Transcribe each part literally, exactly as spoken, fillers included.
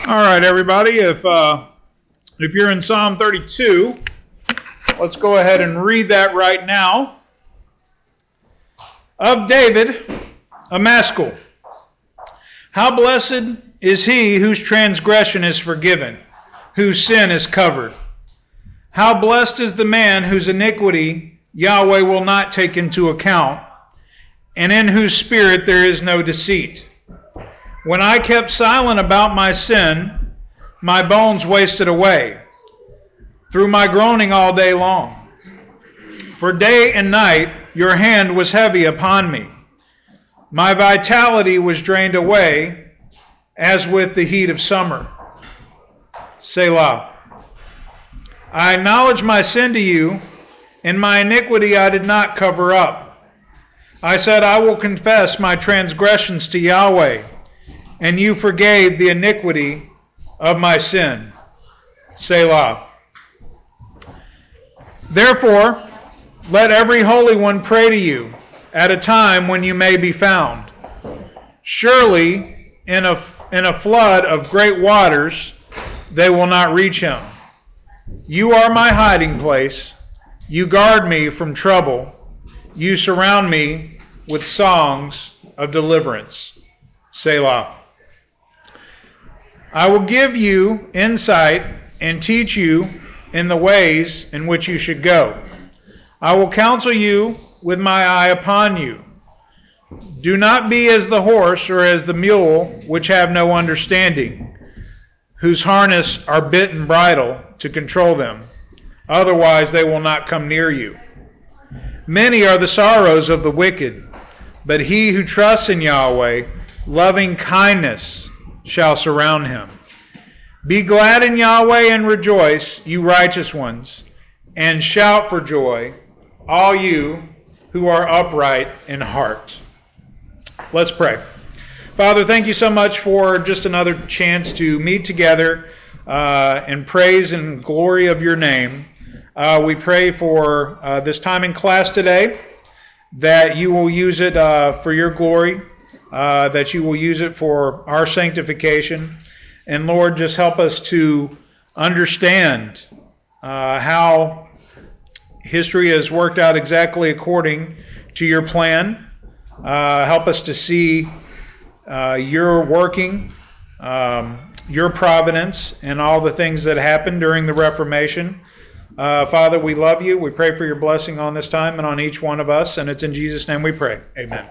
All right, everybody, if uh, if you're in Psalm thirty-two, let's go ahead and read that right now. Of David, a maskil. How blessed is he whose transgression is forgiven, whose sin is covered. How blessed is the man whose iniquity Yahweh will not take into account, and in whose spirit there is no deceit. When I kept silent about my sin, my bones wasted away through my groaning all day long. For day and night your hand was heavy upon me. My vitality was drained away as with the heat of summer. Selah. I acknowledge my sin to you, and my iniquity I did not cover up. I said, I will confess my transgressions to Yahweh, and you forgave the iniquity of my sin. Selah. Therefore, let every holy one pray to you at a time when you may be found. Surely, in a, in a flood of great waters, they will not reach him. You are my hiding place. You guard me from trouble. You surround me with songs of deliverance. Selah. I will give you insight and teach you in the ways in which you should go. I will counsel you with my eye upon you. Do not be as the horse or as the mule, which have no understanding, whose harness are bit and bridle to control them. Otherwise they will not come near you. Many are the sorrows of the wicked, but he who trusts in Yahweh, loving kindness shall surround him. Be glad in Yahweh and rejoice, you righteous ones, and shout for joy, all you who are upright in heart. Let's pray. Father, thank you so much for just another chance to meet together uh, in praise and glory of your name. Uh, we pray for uh, this time in class today, that you will use it uh, for your glory, uh, that you will use it for our sanctification. And Lord, just help us to understand uh, how history has worked out exactly according to your plan. Uh, help us to see uh, your working, um, your providence, and all the things that happened during the Reformation. Uh, Father, we love you. We pray for your blessing on this time and on each one of us. And it's in Jesus' name we pray. Amen.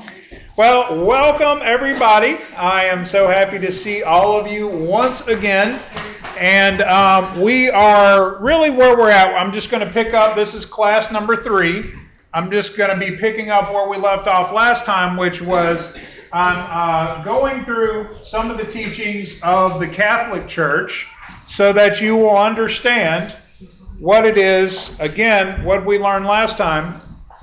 Well, welcome everybody. I am so happy to see all of you once again. And um, we are really where we're at. I'm just going to pick up, this is class number three. I'm just going to be picking up where we left off last time, which was on uh, going through some of the teachings of the Catholic Church so that you will understand what it is, again, what we learned last time.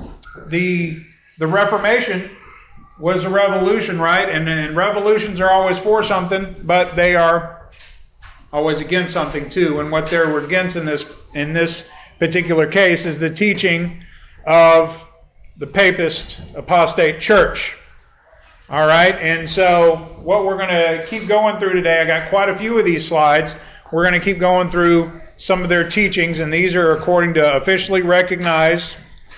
The, the Reformation was a revolution, right? And, and revolutions are always for something, but they are always against something too. And what they were against in this in this particular case is the teaching of the Papist apostate church. All right, and so what we're going to keep going through today, I got quite a few of these slides. We're going to keep going through some of their teachings, and these are according to officially recognized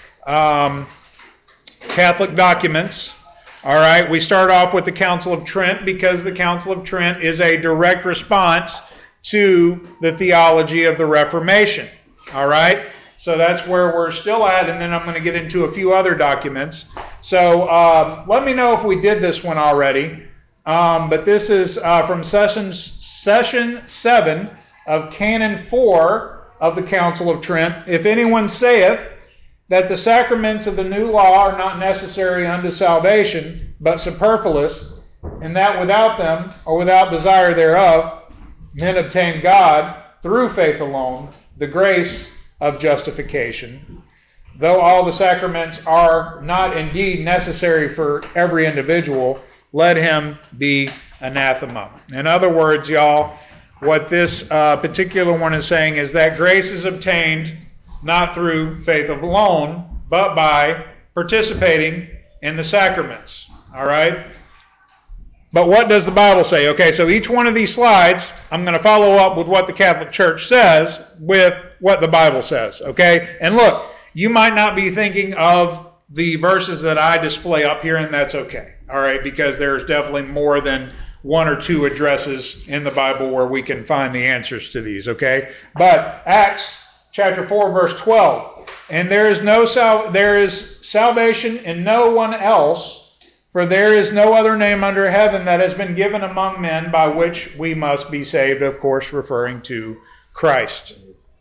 um, Catholic documents. All right, we start off with the Council of Trent because the Council of Trent is a direct response to the theology of the Reformation. All right, so that's where we're still at, and then I'm going to get into a few other documents. So um, let me know if we did this one already. Um, but this is uh, from session, session seven of Canon four of the Council of Trent. If anyone saith that the sacraments of the new law are not necessary unto salvation, but superfluous, and that without them, or without desire thereof, men obtain God through faith alone, the grace of justification. Though all the sacraments are not indeed necessary for every individual, let him be anathema. In other words, y'all, what this uh, particular one is saying is that grace is obtained not through faith alone, but by participating in the sacraments. All right? But what does the Bible say? Okay, so each one of these slides, I'm going to follow up with what the Catholic Church says with what the Bible says. Okay? And look, you might not be thinking of the verses that I display up here, and that's okay. All right? Because there's definitely more than one or two addresses in the Bible where we can find the answers to these. Okay? But Acts chapter four, verse twelve. And there is no sal- there is salvation in no one else, for there is no other name under heaven that has been given among men by which we must be saved, of course, referring to Christ.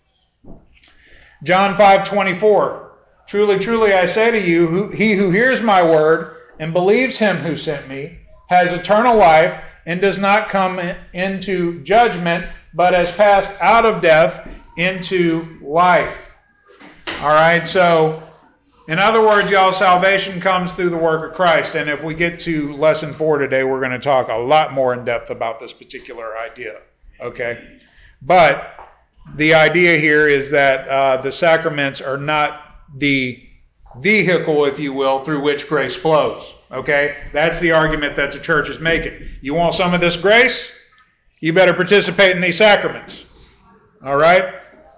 John five twenty-four. Truly, truly, I say to you, who, he who hears my word and believes him who sent me has eternal life and does not come into judgment, but has passed out of death into life. All right, so in other words, y'all, salvation comes through the work of Christ. And if we get to lesson four today, we're going to talk a lot more in depth about this particular idea. Okay? But the idea here is that uh, the sacraments are not the vehicle, if you will, through which grace flows. Okay? That's the argument that the church is making. You want some of this grace? You better participate in these sacraments. All right?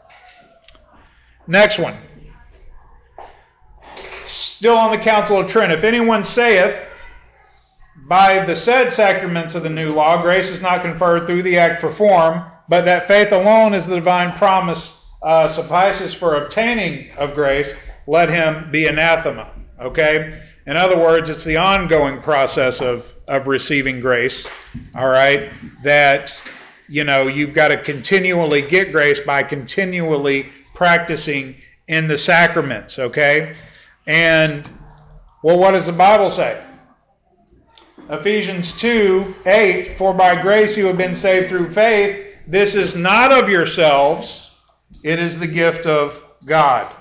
Next one. Still on the Council of Trent. If anyone saith, by the said sacraments of the new law, grace is not conferred through the act performed, but that faith alone is the divine promise uh, suffices for obtaining of grace, let him be anathema. Okay? In other words, it's the ongoing process of, of receiving grace, all right, that, you know, you've got to continually get grace by continually practicing in the sacraments, okay? And, well, what does the Bible say? Ephesians two eight, for by grace you have been saved through faith. This is not of yourselves, it is the gift of God.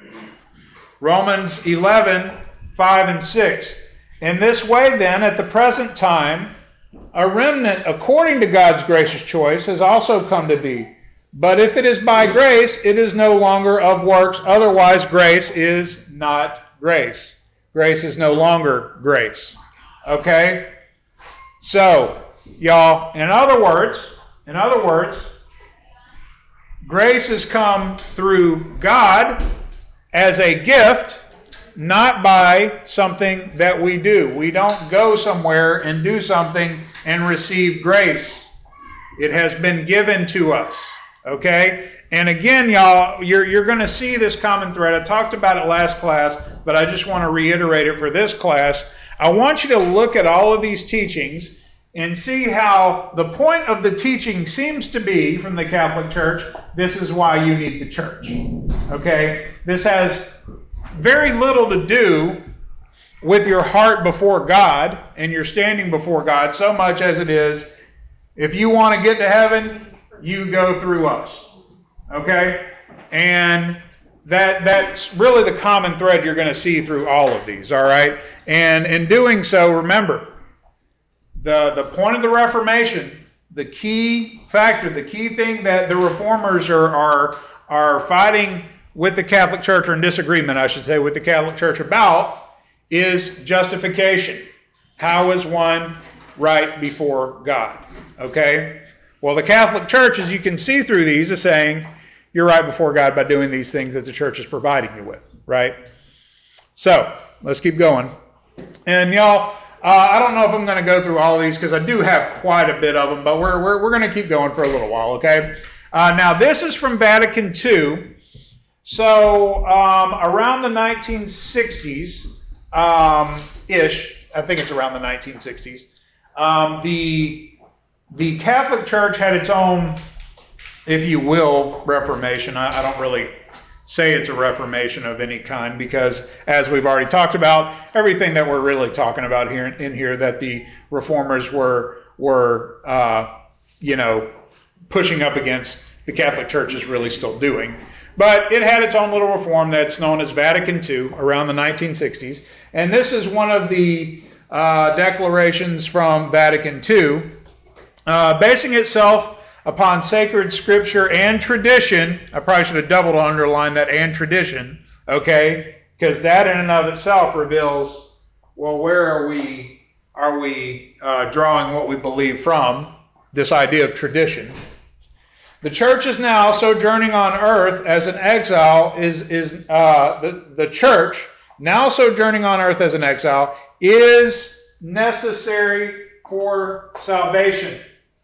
Romans eleven five and six. In this way, then, at the present time, a remnant according to God's gracious choice has also come to be. But if it is by grace, it is no longer of works. Otherwise, grace is not grace. Grace is no longer grace. Okay? So, y'all, in other words, in other words, grace has come through God as a gift, not by something that we do. We don't go somewhere and do something and receive grace. It has been given to us. Okay? And again, y'all, you're, you're going to see this common thread. I talked about it last class, but I just want to reiterate it for this class. I want you to look at all of these teachings and see how the point of the teaching seems to be from the Catholic Church, this is why you need the church. Okay? This has very little to do with your heart before God and your standing before God, so much as it is, if you want to get to heaven, you go through us. Okay? And that that's really the common thread you're going to see through all of these, all right? And in doing so, remember, the, the point of the Reformation, the key factor, the key thing that the Reformers are, are, are fighting with the Catholic Church, or in disagreement, I should say, with the Catholic Church about, is justification. How is one right before God? Okay? Well, the Catholic Church, as you can see through these, is saying you're right before God by doing these things that the church is providing you with, right? So, let's keep going. And y'all, uh, I don't know if I'm going to go through all of these because I do have quite a bit of them, but we're, we're, we're going to keep going for a little while, okay? Uh, now, this is from Vatican Two. So, um, around the nineteen sixties, um, ish, I think it's around the nineteen sixties, um, the The Catholic Church had its own, if you will, Reformation. I, I don't really say it's a Reformation of any kind because, as we've already talked about, everything that we're really talking about here in here that the Reformers were were uh, you know pushing up against, the Catholic Church is really still doing. But it had its own little reform that's known as Vatican Two around the nineteen sixties, and this is one of the uh, declarations from Vatican Two. Uh, basing itself upon sacred scripture and tradition. I probably should have doubled underlined that and tradition, okay? Because that in and of itself reveals, well, where are we are we uh, drawing what we believe from? This idea of tradition. The church is now sojourning on earth as an exile. Is is uh, the the church now sojourning on earth as an exile is necessary for salvation.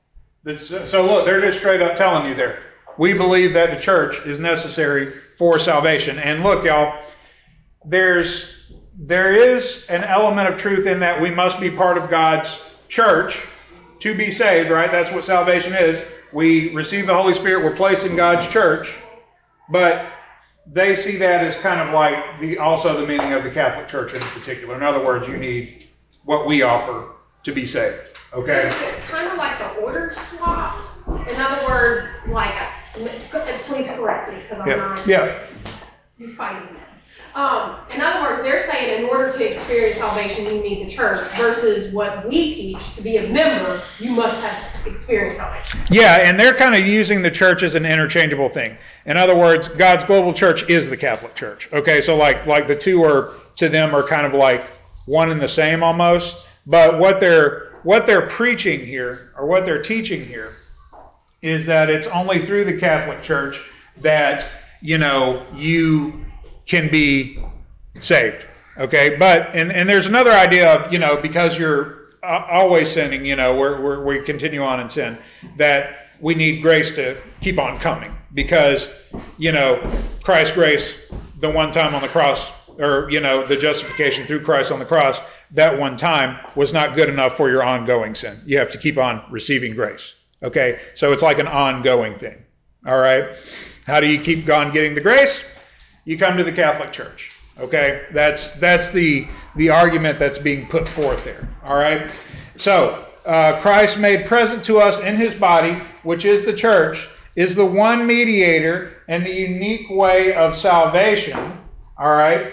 So look, they're just straight up telling you there. We believe that the church is necessary for salvation. And look, y'all, there's there is an element of truth in that we must be part of God's church to be saved, right? That's what salvation is. We receive the Holy Spirit, we're placed in God's church, but they see that as kind of like the also the meaning of the Catholic Church in particular. In other words, you need what we offer to be saved. Okay? So is it kind of like the order swapped? In other words, like, a, please correct me because I'm yeah. not yeah. fighting this. Um, in other words, they're saying in order to experience salvation, you need the church, versus what we teach, to be a member, you must have experienced salvation. Yeah, and they're kind of using the church as an interchangeable thing. In other words, God's global church is the Catholic Church. Okay, so like like the two are, to them, are kind of like one and the same almost. But what they're what they're preaching here, or what they're teaching here, is that it's only through the Catholic Church that, you know, you can be saved. Okay, but and, and there's another idea of, you know, because you're always sinning, you know, we're, we're, we continue on in sin, that we need grace to keep on coming because, you know, Christ's grace, the one time on the cross, or, you know, the justification through Christ on the cross, that one time was not good enough for your ongoing sin. You have to keep on receiving grace. Okay, so it's like an ongoing thing. All right, how do you keep on getting the grace? You come to the Catholic Church. Okay, that's that's the the argument that's being put forth there. All right, so uh, Christ made present to us in His body, which is the church, is the one mediator and the unique way of salvation. All right,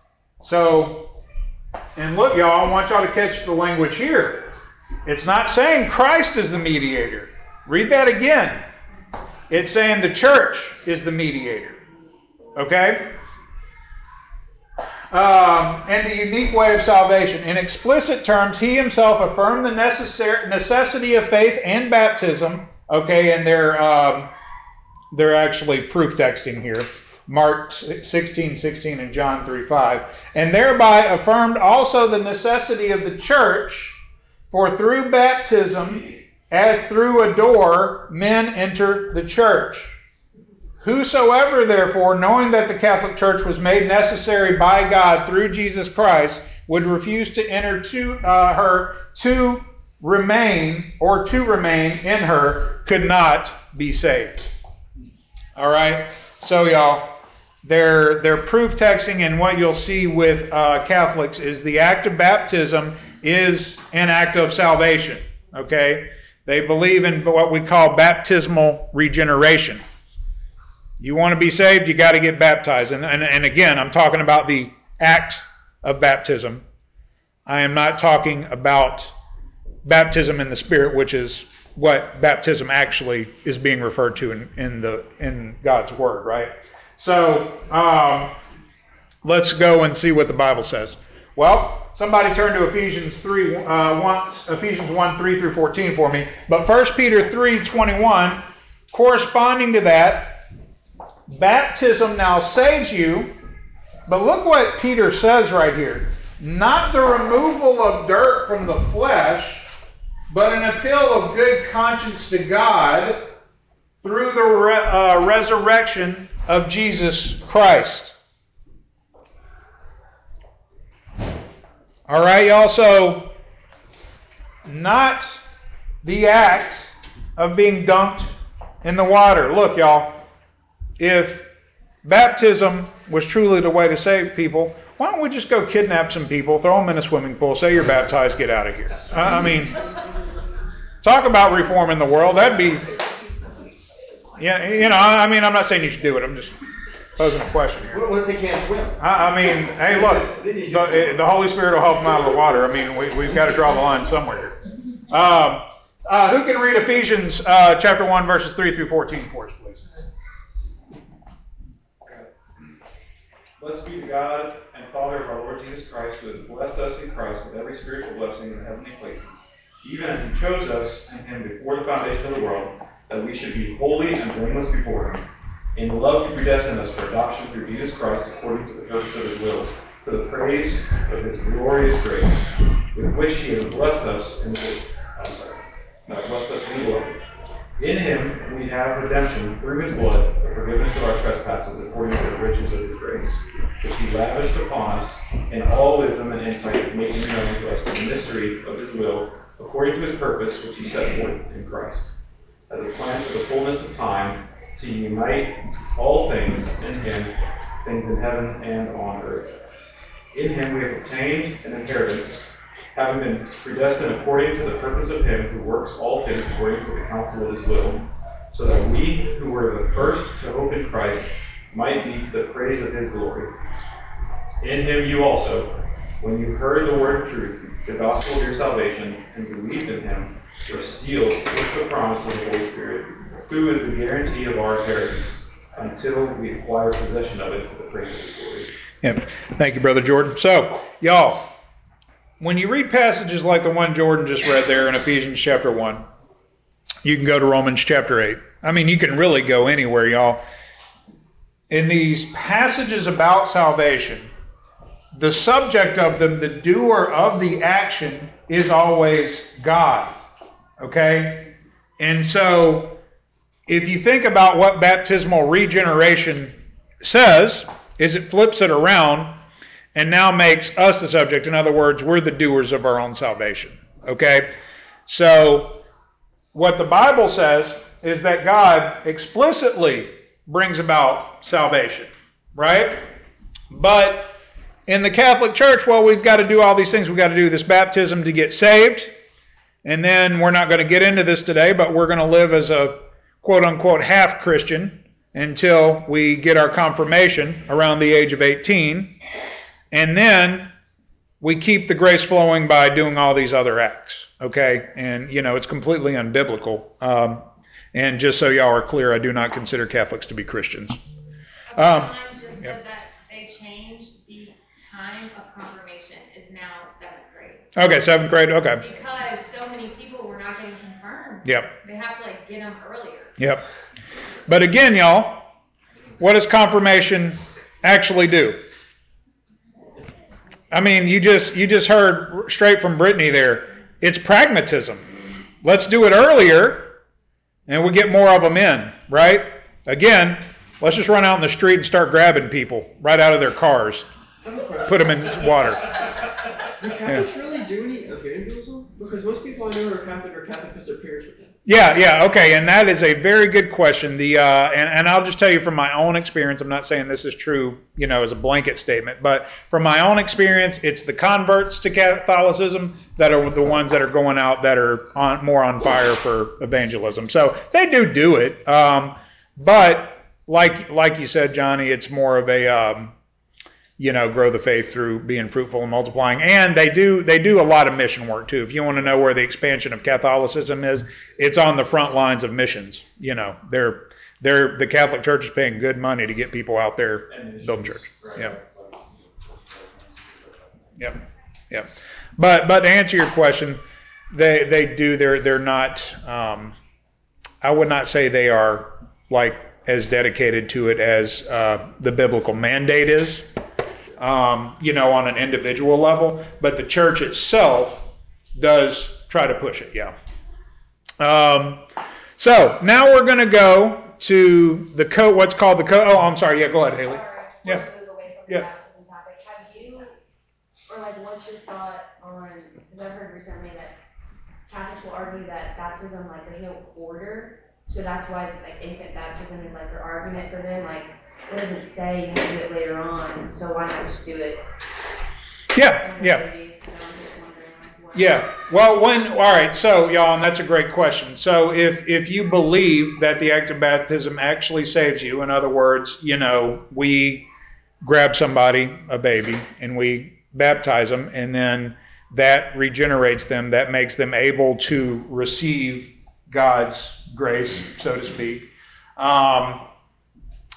so and look, y'all, I want y'all to catch the language here. It's not saying Christ is the mediator. Read that again. It's saying the church is the mediator. Okay? Um, and the unique way of salvation. In explicit terms, He Himself affirmed the necessary necessity of faith and baptism. Okay, and they're um, they're actually proof texting here. Mark sixteen sixteen and John three five. And thereby affirmed also the necessity of the church, for through baptism, as through a door, men enter the church. Whosoever, therefore, knowing that the Catholic Church was made necessary by God through Jesus Christ, would refuse to enter to uh, her to remain or to remain in her, could not be saved. All right, so y'all, they're they're proof texting, and what you'll see with uh, Catholics is the act of baptism is an act of salvation. Okay, they believe in what we call baptismal regeneration. You want to be saved, you got to get baptized. And, and, and again, I'm talking about the act of baptism. I am not talking about baptism in the Spirit, which is what baptism actually is being referred to in, in the in God's Word, right? So um, let's go and see what the Bible says. Well, somebody turn to Ephesians three, uh, one, Ephesians one, three through fourteen for me. But First Peter three, twenty-one, corresponding to that, baptism now saves you, but look what Peter says right here. Not the removal of dirt from the flesh, but an appeal of good conscience to God through the re- uh, resurrection of Jesus Christ. All right, y'all, so not the act of being dunked in the water. Look, y'all. If baptism was truly the way to save people, why don't we just go kidnap some people, throw them in a swimming pool, say you're baptized, get out of here? I mean, talk about reforming the world. That'd be, yeah, you know, I mean, I'm not saying you should do it. I'm just posing a question here. What if they can't swim? I, I mean, hey, look, the, the Holy Spirit will help them out of the water. I mean, we, we've got to draw the line somewhere here. Um, uh, who can read Ephesians uh, chapter one, verses three through fourteen for us, please? Blessed be the God and Father of our Lord Jesus Christ, who has blessed us in Christ with every spiritual blessing in the heavenly places, even as he chose us in him before the foundation of the world, that we should be holy and blameless before him. In love he predestined us for adoption through Jesus Christ according to the purpose of his will, to the praise of his glorious grace, with which he has blessed us in the, I'm sorry, no, blessed us in the blood. In him we have redemption through his blood, the forgiveness of our trespasses according to the riches of his grace, which he lavished upon us in all wisdom and insight, making known to us the mystery of his will, according to his purpose, which he set forth in Christ, as a plan for the fullness of time, to unite all things in him, things in heaven and on earth. In him we have obtained an inheritance, having been predestined according to the purpose of him who works all things according to the counsel of his will, so that we who were the first to hope in Christ might be to the praise of his glory. In him you also, when you heard the word of truth, the gospel of your salvation, and believed in him, were sealed with the promise of the Holy Spirit, who is the guarantee of our inheritance, until we acquire possession of it to the praise of his glory. Yep. Thank you, Brother Jordan. So, y'all, when you read passages like the one Jordan just read there in Ephesians chapter one, you can go to Romans chapter eight. I mean, you can really go anywhere, y'all. In these passages about salvation, the subject of them, the doer of the action, is always God. Okay? And so, if you think about what baptismal regeneration says, is it flips it around and now makes us the subject. In other words, we're the doers of our own salvation. Okay? So, what the Bible says is that God explicitly brings about salvation. Right? But in the Catholic Church, well, we've got to do all these things. We've got to do this baptism to get saved. And then we're not going to get into this today, but we're going to live as a quote-unquote half-Christian until we get our confirmation around the age of eighteen. And then we keep the grace flowing by doing all these other acts. Okay? And, you know, it's completely unbiblical. Um, and just so y'all are clear, I do not consider Catholics to be Christians. Um, just said that they changed the time of confirmation is now seventh grade. Okay, seventh grade, okay. Because so many people were not getting confirmed. Yep. They have to like get them earlier. Yep. But again, y'all, what does confirmation actually do? I mean, you just you just heard straight from Brittany there. It's pragmatism. Let's do it earlier, and we'll get more of them in, right? Again, let's just run out in the street and start grabbing people right out of their cars. Put them in water. Do Catholics yeah. really do any evangelism? Because most people I know are Catholic are Catholic because their parents were Catholic. Yeah, yeah, okay, and that is a very good question. The uh, and, and I'll just tell you from my own experience, I'm not saying this is true, you know, as a blanket statement, but from my own experience, it's the converts to Catholicism that are the ones that are going out that are on, more on fire for evangelism. So they do do it, um, but like like you said, Johnny, it's more of a um, you know, grow the faith through being fruitful and multiplying. And they do they do a lot of mission work too. If you want to know where the expansion of Catholicism is, it's on the front lines of missions. You know, they're they're the Catholic Church is paying good money to get people out there building church. Yeah. Yep. Yep. But but to answer your question, they they do they're they're not um, I would not say they are like as dedicated to it as uh, the biblical mandate is. Um, you know, on an individual level, but the church itself does try to push it, yeah. Um, so now we're going to go to the code, what's called the code. Oh, I'm sorry. Yeah, go ahead, Haley. Sorry, yeah. Move away from yeah. the baptism topic. Have you, or like, what's your thought on? Because I've heard recently that Catholics will argue that baptism, like, there's no order, so that's why like infant baptism is like their argument for them, like. What does it say? You have to do it later on, so why not just do it? Yeah, yeah. Babies, so I'm just wondering, like, yeah. Well, when, all right, so, y'all, and that's a great question. So if, if you believe that the act of baptism actually saves you, in other words, you know, we grab somebody, a baby, and we baptize them, and then that regenerates them, that makes them able to receive God's grace, so to speak. Um,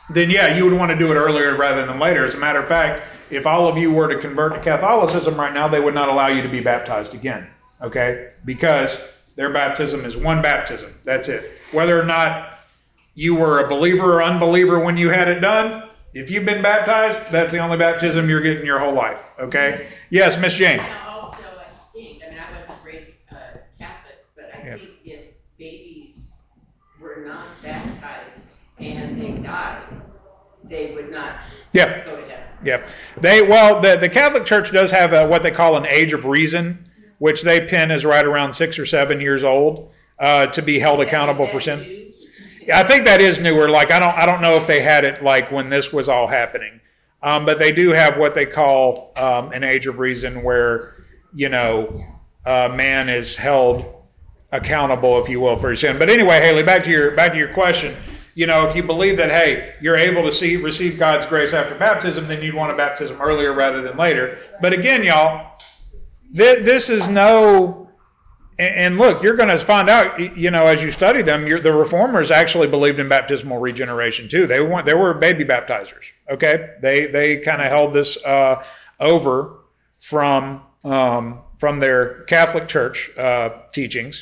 then yeah, you would want to do it earlier rather than later. As a matter of fact, if all of you were to convert to Catholicism right now, they would not allow you to be baptized again, okay? Because their baptism is one baptism. That's it. Whether or not you were a believer or unbeliever when you had it done, if you've been baptized, that's the only baptism you're getting your whole life, okay? Yes, Miss Jane. Now also, I think, I mean, I wasn't raised uh, Catholic, but I Yeah. think if babies were not baptized and they died, they would not Yep. go to heaven. Yep. They well, the the Catholic Church does have a, what they call an age of reason, which they pin as right around six or seven years old uh, to be held accountable for sin. I think that is newer. Like I don't I don't know if they had it like when this was all happening, um, but they do have what they call um, an age of reason, where you know uh, man is held accountable, if you will, for his sin. But anyway, Haley, back to your back to your question. You know, if you believe that, hey, you're able to see receive God's grace after baptism, then you'd want a baptism earlier rather than later. But again, y'all, th- this is no, and, and look, you're going to find out, you know, as you study them, you're, the Reformers actually believed in baptismal regeneration too. They were they were baby baptizers. Okay, they they kind of held this uh, over from um, from their Catholic Church uh, teachings.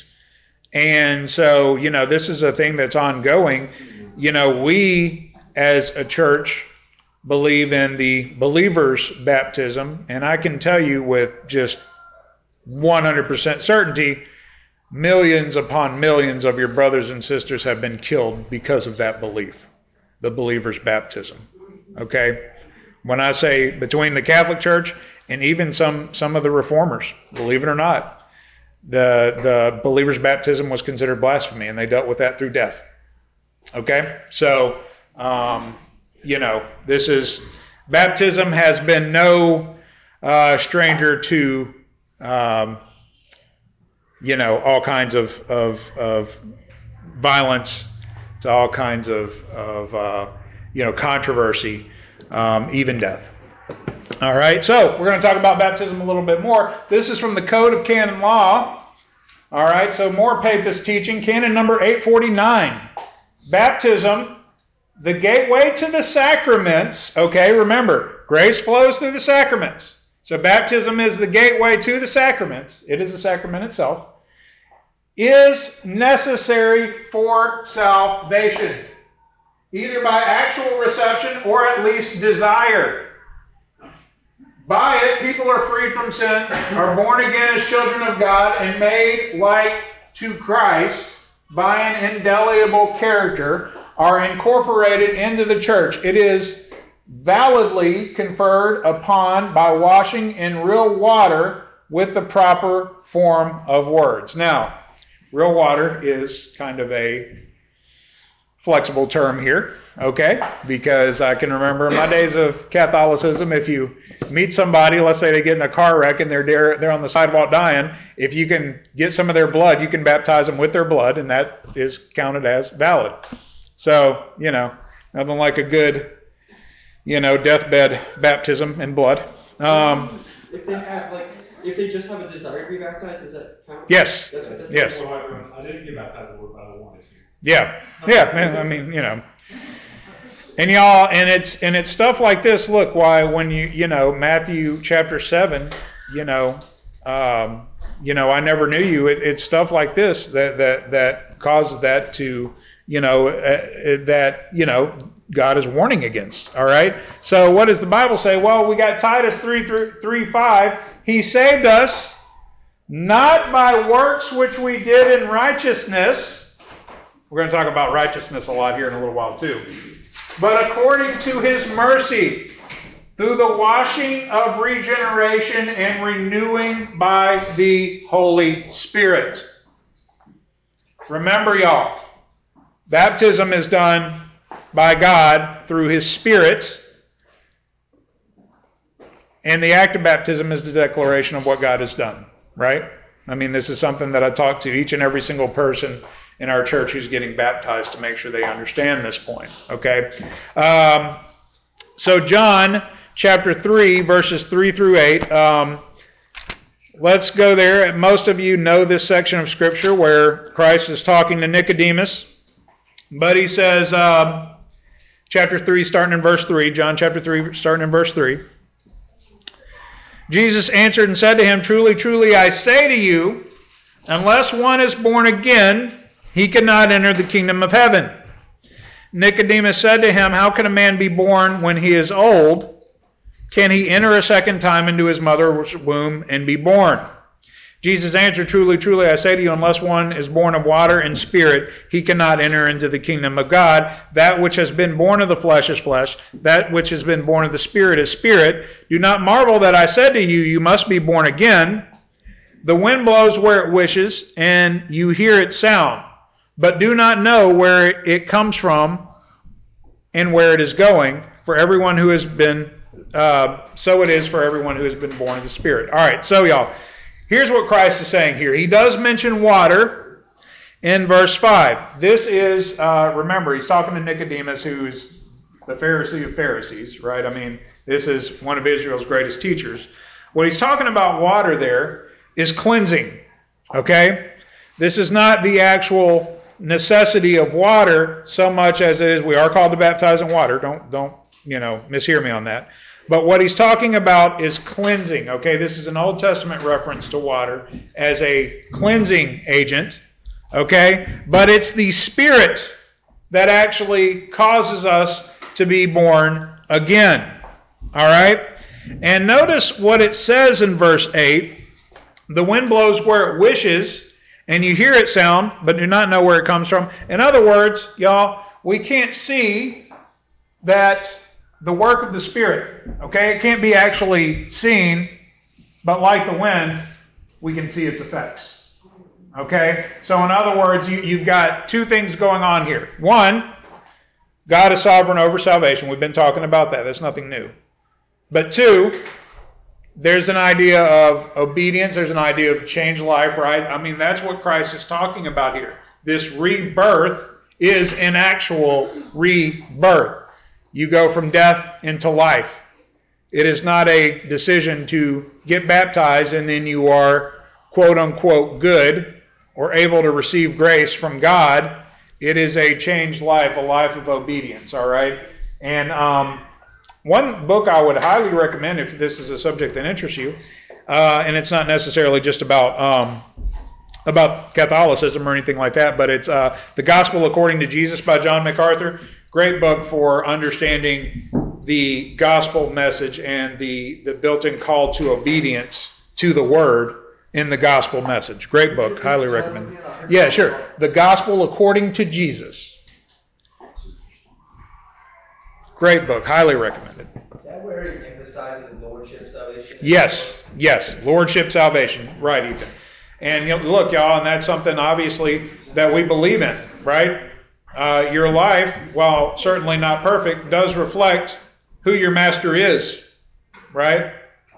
And so, you know, this is a thing that's ongoing. You know, we as a church believe in the believer's baptism, and I can tell you with just one hundred percent certainty, millions upon millions of your brothers and sisters have been killed because of that belief, the believer's baptism. Okay? When I say between the Catholic Church and even some, some of the Reformers, believe it or not, The the believer's baptism was considered blasphemy, and they dealt with that through death. Okay? So, um, you know, this is, baptism has been no uh, stranger to, um, you know, all kinds of, of, of violence, to all kinds of, of uh, you know, controversy, um, even death. All right, so we're going to talk about baptism a little bit more. This is from the Code of Canon Law. All right, so more papist teaching. Canon number eight forty-nine. Baptism, the gateway to the sacraments. Okay, remember, grace flows through the sacraments. So baptism is the gateway to the sacraments. It is the sacrament itself. Is necessary for salvation, either by actual reception or at least desire. By it, people are freed from sin, are born again as children of God, and made like to Christ by an indelible character, are incorporated into the church. It is validly conferred upon by washing in real water with the proper form of words. Now, real water is kind of a flexible term here, okay? Because I can remember in my days of Catholicism, if you meet somebody, let's say they get in a car wreck and they're there, they're on the sidewalk dying, if you can get some of their blood, you can baptize them with their blood, and that is counted as valid. So, you know, nothing like a good, you know, deathbed baptism in blood. Um, if they have, like, if they just have a desire to be baptized, does that count? Yes. That's, that's Yes. I didn't get baptized with but I wanted to. Yeah, yeah. I mean, you know, and y'all, and it's and it's stuff like this. Look, why when you you know Matthew chapter seven, you know, um, you know, I never knew you. It, it's stuff like this that that that causes that to you know uh, that you know God is warning against. All right. So what does the Bible say? Well, we got Titus three three five. He saved us not by works which we did in righteousness. We're going to talk about righteousness a lot here in a little while too. But according to his mercy, through the washing of regeneration and renewing by the Holy Spirit. Remember, y'all, baptism is done by God through his Spirit, and the act of baptism is the declaration of what God has done, right? I mean, this is something that I talk to each and every single person in our church who's getting baptized to make sure they understand this point, okay? Um, so John chapter three, verses three through eight. Um, let's go there. Most of you know this section of Scripture where Christ is talking to Nicodemus, but he says, um, chapter three, starting in verse three. John chapter three, starting in verse three. Jesus answered and said to him, Truly, truly, I say to you, unless one is born again, he cannot enter the kingdom of heaven. Nicodemus said to him, How can a man be born when he is old? Can he enter a second time into his mother's womb and be born? Jesus answered, Truly, truly, I say to you, unless one is born of water and spirit, he cannot enter into the kingdom of God. That which has been born of the flesh is flesh. That which has been born of the spirit is spirit. Do not marvel that I said to you, you must be born again. The wind blows where it wishes, and you hear its sound, but do not know where it comes from and where it is going. For everyone who has been, uh, so it is for everyone who has been born of the Spirit. All right, so y'all, here's what Christ is saying here. He does mention water in verse five. This is, uh, remember, he's talking to Nicodemus, who's the Pharisee of Pharisees, right? I mean, this is one of Israel's greatest teachers. What he's talking about water there is cleansing, okay? This is not the actual necessity of water so much as it is, we are called to baptize in water. Don't, don't, you know, mishear me on that. But what he's talking about is cleansing, okay? This is an Old Testament reference to water as a cleansing agent, okay? But it's the Spirit that actually causes us to be born again, all right? And notice what it says in verse eight. The wind blows where it wishes, and you hear its sound, but do not know where it comes from. In other words, y'all, we can't see that the work of the Spirit, okay? It can't be actually seen, but like the wind, we can see its effects, okay? So in other words, you, you've got two things going on here. One, God is sovereign over salvation. We've been talking about that. That's nothing new. But two, there's an idea of obedience. There's an idea of changed life, right? I mean, that's what Christ is talking about here. This rebirth is an actual rebirth. You go from death into life. It is not a decision to get baptized and then you are quote unquote good or able to receive grace from God. It is a changed life, a life of obedience, all right? And um, one book I would highly recommend if this is a subject that interests you, uh, and it's not necessarily just about um, about Catholicism or anything like that, but it's uh, The Gospel According to Jesus by John MacArthur. Great book for understanding the gospel message and the, the built-in call to obedience to the Word in the gospel message. Great book. Highly recommend. Yeah, sure. The Gospel According to Jesus. Great book. Highly recommended. Is that where he emphasizes lordship salvation? Yes. Yes. Lordship salvation. Right, Ethan. And you know, look, y'all, and that's something obviously that we believe in, right? Uh, your life, while certainly not perfect, does reflect who your master is, right?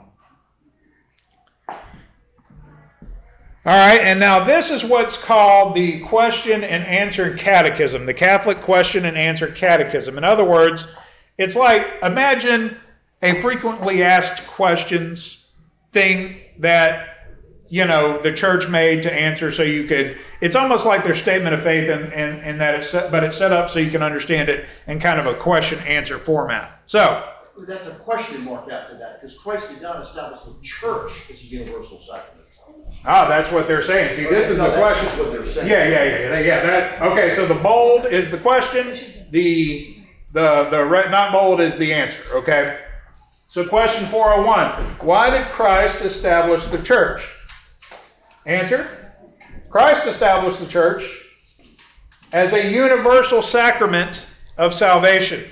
All right, and now this is what's called the question and answer catechism, the Catholic question and answer catechism. In other words, it's like, imagine a frequently asked questions thing that, you know, the church made to answer so you could, it's almost like their statement of faith and, and, and that it's set, but it's set up so you can understand it in kind of a question answer format. So, that's a question mark after that, because Christ did not establish the church as a universal sacrament. Ah, that's what they're saying. See, this is no, the that's question. just what they're saying. Yeah, yeah, yeah, yeah. That, okay, so the bold is the question. The the the red, not bold is the answer. Okay. So question four oh one: why did Christ establish the church? Answer: Christ established the church as a universal sacrament of salvation.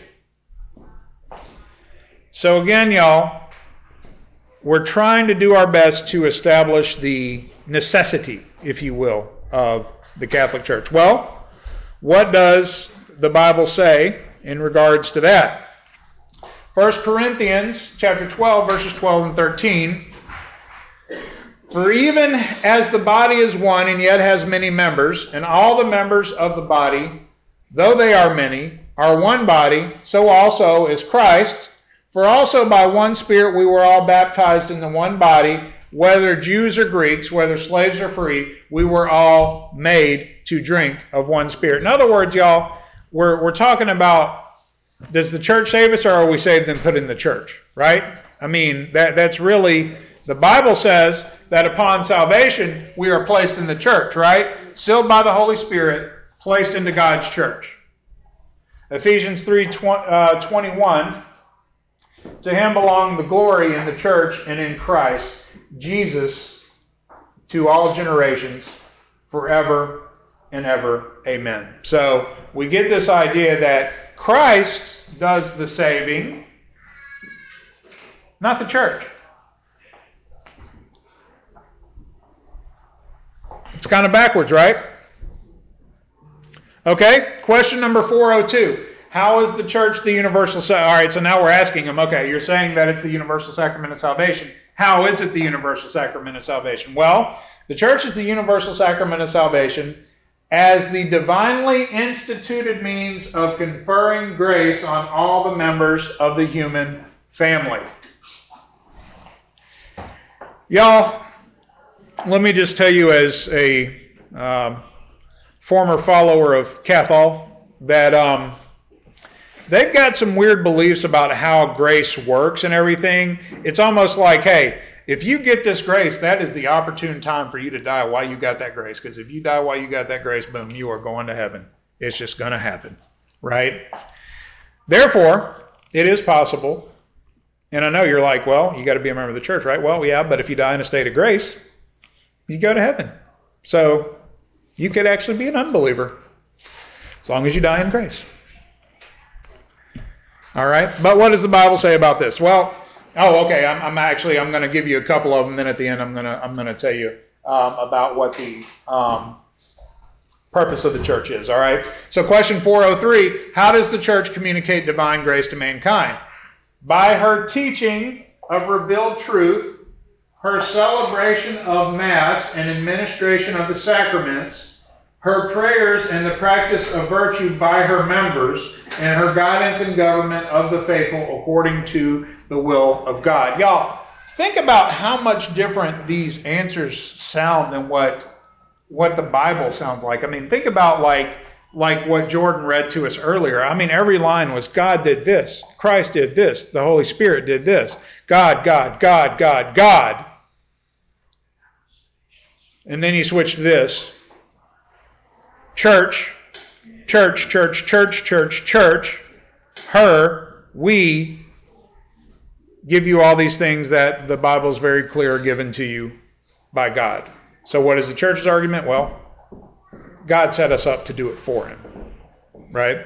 So again, y'all, we're trying to do our best to establish the necessity, if you will, of the Catholic Church. Well, what does the Bible say in regards to that? First Corinthians chapter twelve, verses twelve and thirteen. For even as the body is one and yet has many members, and all the members of the body, though they are many, are one body, so also is Christ. For also by one Spirit we were all baptized into one body, whether Jews or Greeks, whether slaves or free, we were all made to drink of one Spirit. In other words, y'all, we're, we're talking about Does the church save us, or are we saved and put in the church? Right? I mean, that that's really, the Bible says that upon salvation, we are placed in the church, right? Sealed by the Holy Spirit, placed into God's church. Ephesians three twenty-one, to him belong the glory in the church and in Christ, Jesus, to all generations, forever and ever. Amen. So we get this idea that Christ does the saving, not the church. It's kind of backwards, right? Okay, question number four oh two. How is the church the universal sacrament? All right, so now we're asking them, okay, you're saying that it's the universal sacrament of salvation. How is it the universal sacrament of salvation? Well, the church is the universal sacrament of salvation as the divinely instituted means of conferring grace on all the members of the human family. Y'all, let me just tell you as a um, former follower of Cathol that um, they've got some weird beliefs about how grace works and everything. It's almost like, hey, if you get this grace, that is the opportune time for you to die while you got that grace. Because if you die while you got that grace, boom, you are going to heaven. It's just going to happen, right? Therefore, it is possible. And I know you're like, well, you got to be a member of the church, right? Well, yeah, but if you die in a state of grace, you go to heaven. So you could actually be an unbeliever as long as you die in grace. All right, but what does the Bible say about this? Well, oh, okay. I'm, I'm actually I'm going to give you a couple of them. Then at the end, I'm going to I'm going to tell you um, about what the um, purpose of the church is. All right. So, question four oh three: how does the church communicate divine grace to mankind? By her teaching of revealed truth, her celebration of Mass and administration of the sacraments, her prayers and the practice of virtue by her members, and her guidance and government of the faithful according to the will of God. Y'all, think about how much different these answers sound than what, what the Bible sounds like. I mean, think about like, like what Jordan read to us earlier. I mean, every line was God did this, Christ did this, the Holy Spirit did this, God, God, God, God, God. And then he switched to this. Church, church, church, church, church, church, her, we give you all these things that the Bible is very clear are given to you by God. So what is the church's argument? Well, God set us up to do it for him, right?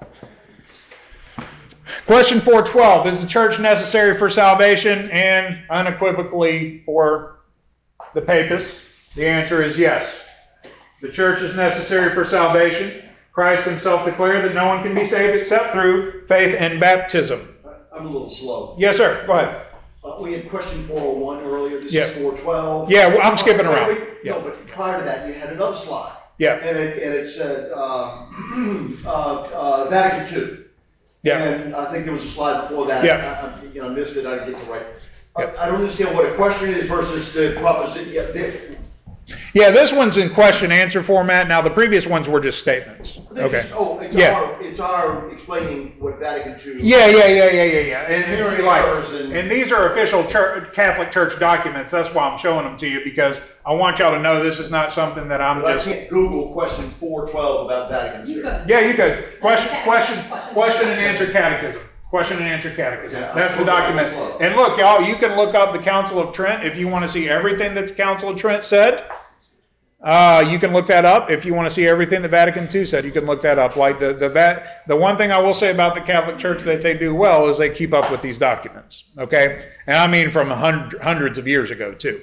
Question four twelve, is the church necessary for salvation and unequivocally for the papists? The answer is yes. The church is necessary for salvation. Christ himself declared that no one can be saved except through faith and baptism. I'm a little slow. Yes, sir. Go ahead. Uh, we had question four oh one earlier. This yep. is four twelve. Yeah, well, I'm skipping wait, around. Wait, wait. Yep. No, but prior to that, you had another slide. Yeah. And it, and it said um, uh, uh, Vatican two. Yeah. And I think there was a slide before that. Yeah. I, I, you know, missed it. I didn't get the right. Yep. I, I don't understand what a question is versus the proposition. Yeah, they, Yeah, this one's in question answer format. Now the previous ones were just statements. Okay. Just, oh, it's yeah. our it's our explaining what Vatican two. Yeah, yeah, yeah, yeah, yeah, yeah. And, and, see, like, and, and these are official church, Catholic Church documents. That's why I'm showing them to you, because I want y'all to know this is not something that I'm well, just. I can't Google question four twelve about Vatican two. You could. Yeah, you could. Question, question, question and answer catechism. Question and answer catechism. Yeah, That's the document. And look, y'all, you can look up the Council of Trent if you want to see everything that the Council of Trent said. Uh, you can look that up. If you want to see everything the Vatican two said, you can look that up. Like the the Va- the one thing I will say about the Catholic Church that they do well is they keep up with these documents. Okay, and I mean from hundred, hundreds of years ago too.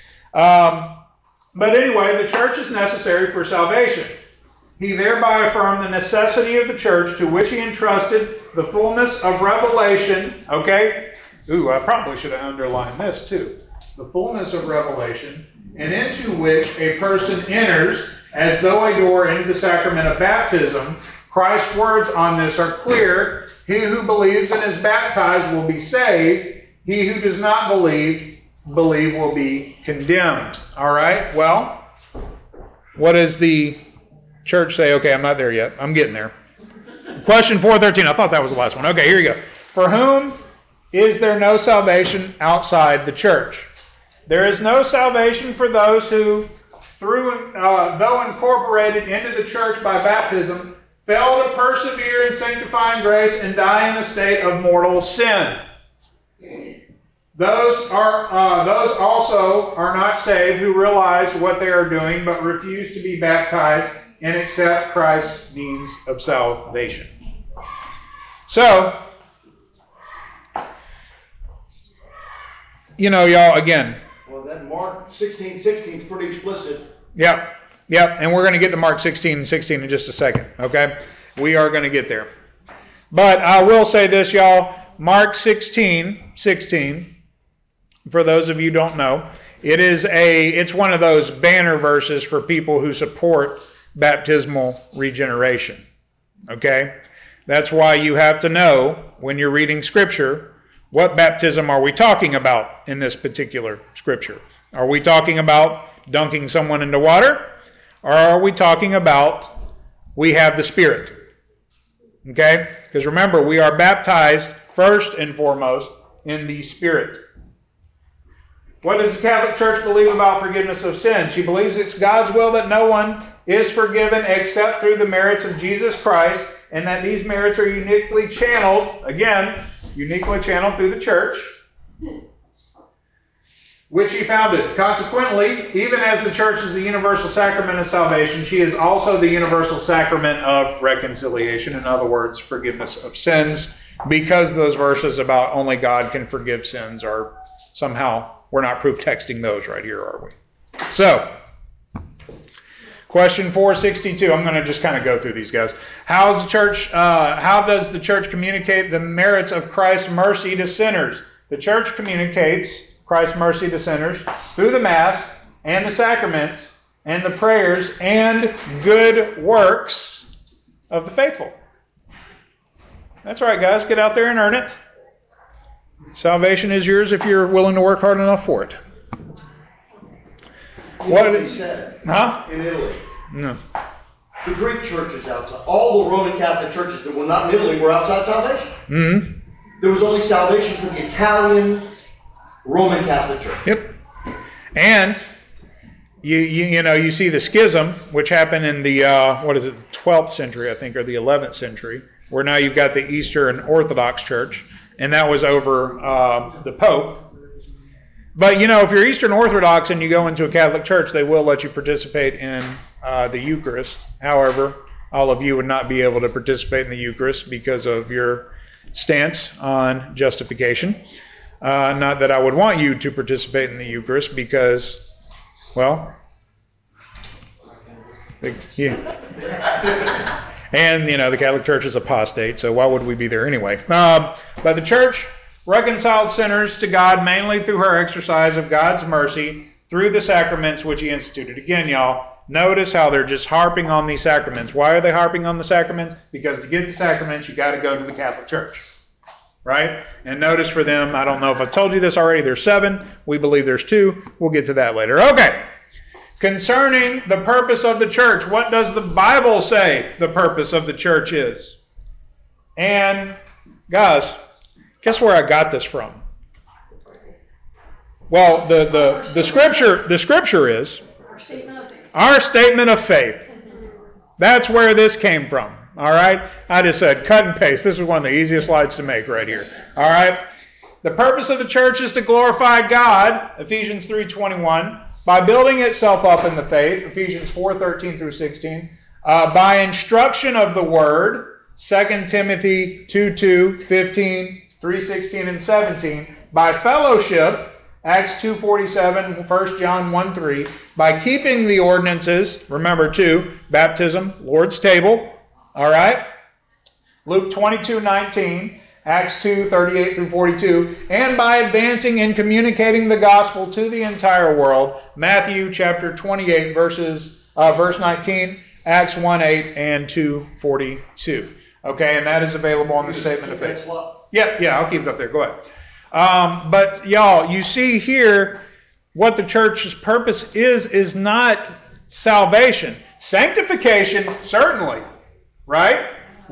Um, but anyway, the church is necessary for salvation. He thereby affirmed the necessity of the church, to which he entrusted the fullness of revelation. Okay, ooh, I probably should have underlined this too. The fullness of revelation, and into which a person enters as though a door into the sacrament of baptism. Christ's words on this are clear. He who believes and is baptized will be saved. He who does not believe, believe will be condemned. All right, well, what does the church say? Okay, I'm not there yet. I'm getting there. Question four thirteen. I thought that was the last one. Okay, here you go. For whom is there no salvation outside the church? There is no salvation for those who, through uh, though incorporated into the church by baptism, fail to persevere in sanctifying grace and die in a state of mortal sin. Those are uh, those also are not saved who realize what they are doing, but refuse to be baptized and accept Christ's means of salvation. So, you know, y'all, again. Well, that Mark sixteen sixteen is pretty explicit. Yep, yep, and we're going to get to Mark sixteen and sixteen in just a second, okay? We are going to get there. But I will say this, y'all. Mark sixteen sixteen. For those of you who don't know, it is a it's one of those banner verses for people who support baptismal regeneration. Okay? That's why you have to know when you're reading Scripture, what baptism are we talking about in this particular Scripture? Are we talking about dunking someone into water? Or are we talking about we have the Spirit? Okay? Because remember, we are baptized first and foremost in the Spirit. What does the Catholic Church believe about forgiveness of sin? She believes it's God's will that no one is forgiven except through the merits of Jesus Christ, and that these merits are uniquely channeled, again, uniquely channeled through the church, which he founded. Consequently, even as the church is the universal sacrament of salvation, she is also the universal sacrament of reconciliation. In other words, forgiveness of sins, because those verses about only God can forgive sins are somehow, we're not proof texting those right here, are we? So, question four sixty-two. I'm going to just kind of go through these guys. How is the church? Uh, how does the church communicate the merits of Christ's mercy to sinners? The church communicates Christ's mercy to sinners through the Mass and the sacraments and the prayers and good works of the faithful. That's right, guys. Get out there and earn it. Salvation is yours if you're willing to work hard enough for it. You what did he said? Huh? In Italy. No. The Greek churches outside. All the Roman Catholic churches that were not in Italy were outside salvation. Mm-hmm. There was only salvation for the Italian Roman Catholic Church. Yep. And you you you know you see the schism, which happened in the uh, what is it, the twelfth century, I think, or the eleventh century, where now you've got the Eastern Orthodox Church. And that was over uh, the Pope. But, you know, if you're Eastern Orthodox and you go into a Catholic church, they will let you participate in uh, the Eucharist. However, all of you would not be able to participate in the Eucharist because of your stance on justification. Uh, not that I would want you to participate in the Eucharist because, well, they, yeah. And, you know, the Catholic Church is apostate, so why would we be there anyway? Um, but the Church reconciled sinners to God mainly through her exercise of God's mercy through the sacraments which he instituted. Again, y'all, notice how they're just harping on these sacraments. Why are they harping on the sacraments? Because to get the sacraments, you got to go to the Catholic Church. Right? And notice for them, I don't know if I told you this already, there's seven. We believe there's two. We'll get to that later. Okay. Concerning the purpose of the church, what does the Bible say the purpose of the church is? And, guys, guess where I got this from? Well, the, the, the scripture the scripture is Our statement of faith. Our statement of faith. That's where this came from. All right? I just said cut and paste. This is one of the easiest slides to make right here. All right? The purpose of the church is to glorify God, Ephesians three twenty-one, by building itself up in the faith, Ephesians four thirteen through sixteen, uh, by instruction of the word, Second Timothy two two, fifteen, three sixteen, and seventeen, by fellowship, Acts two forty-seven, First John one three, by keeping the ordinances, remember too, baptism, Lord's table, all right? Luke twenty-two nineteen, Acts two thirty-eight through forty-two, and by advancing and communicating the gospel to the entire world, Matthew chapter twenty-eight, verses uh, verse nineteen, Acts one eight, and two forty-two. Okay, and that is available on the statement of faith. Yeah, yeah, I'll keep it up there. Go ahead. Um, but y'all, you see here what the church's purpose is, is not salvation. Sanctification, certainly, right?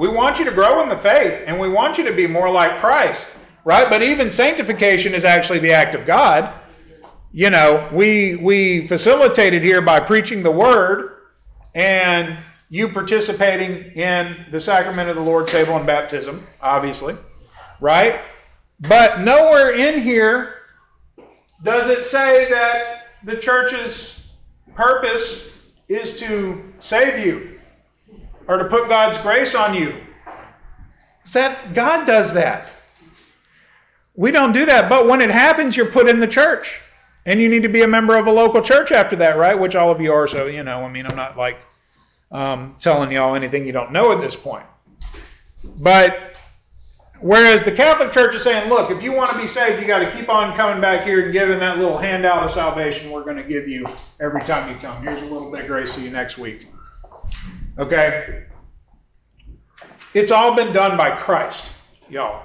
We want you to grow in the faith, and we want you to be more like Christ, right? But even sanctification is actually the act of God. You know, we we facilitate it here by preaching the Word and you participating in the sacrament of the Lord's table and baptism, obviously, right? But nowhere in here does it say that the church's purpose is to save you or to put God's grace on you. That God does that. We don't do that. But when it happens, you're put in the church. And you need to be a member of a local church after that, right? Which all of you are. So, you know, I mean, I'm not like um, telling y'all anything you don't know at this point. But whereas the Catholic Church is saying, look, if you want to be saved, you got to keep on coming back here and giving that little handout of salvation we're going to give you every time you come. Here's a little bit of grace. See you next week. Okay? It's all been done by Christ, y'all.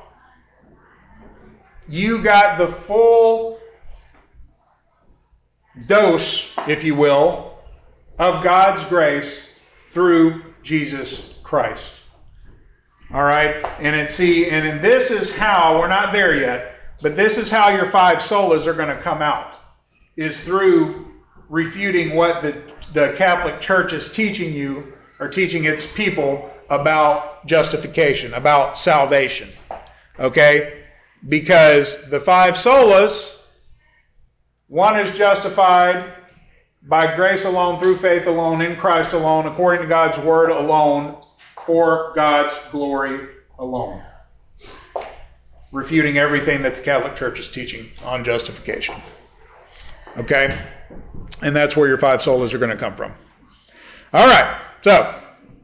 You got the full dose, if you will, of God's grace through Jesus Christ. All right? And it, see, and this is how, we're not there yet, but this is how your five solas are going to come out, is through refuting what the, the Catholic Church is teaching you, or teaching its people about justification, about salvation. Okay? Because the five solas, one is justified by grace alone, through faith alone, in Christ alone, according to God's word alone, for God's glory alone. Refuting everything that the Catholic Church is teaching on justification. Okay? And that's where your five solas are going to come from. All right. So,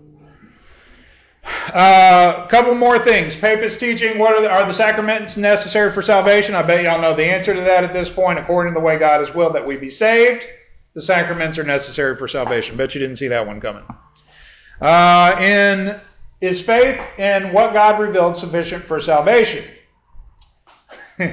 a uh, couple more things. Papist teaching, what are the, are the sacraments necessary for salvation? I bet y'all know the answer to that at this point. According to the way God has willed that we be saved, the sacraments are necessary for salvation. Bet you didn't see that one coming. Uh, in is faith in what God revealed sufficient for salvation? All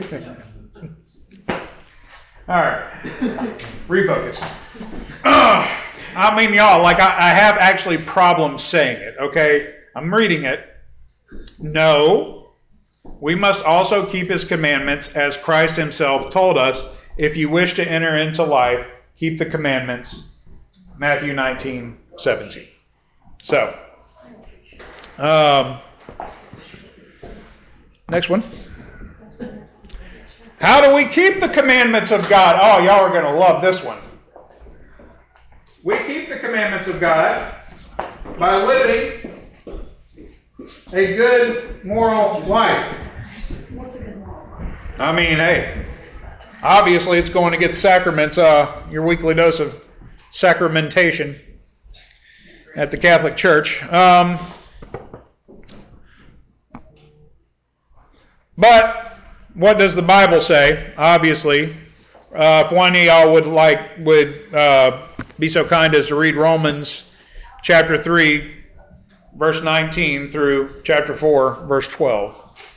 right. Refocus. Ugh. I mean, y'all, like I, I have actually problems saying it, okay? I'm reading it. No, we must also keep his commandments as Christ himself told us. If you wish to enter into life, keep the commandments. Matthew nineteen seventeen. So, um, next one. How do we keep the commandments of God? Oh, y'all are going to love this one. We keep the commandments of God by living a good moral life. What's a good moral life? I mean, hey, obviously it's going to get the sacraments, uh, your weekly dose of sacramentation at the Catholic Church. Um, but what does the Bible say? Obviously, uh, if one of y'all would like would uh, be so kind as to read Romans chapter three, verse nineteen through chapter four, verse twelve.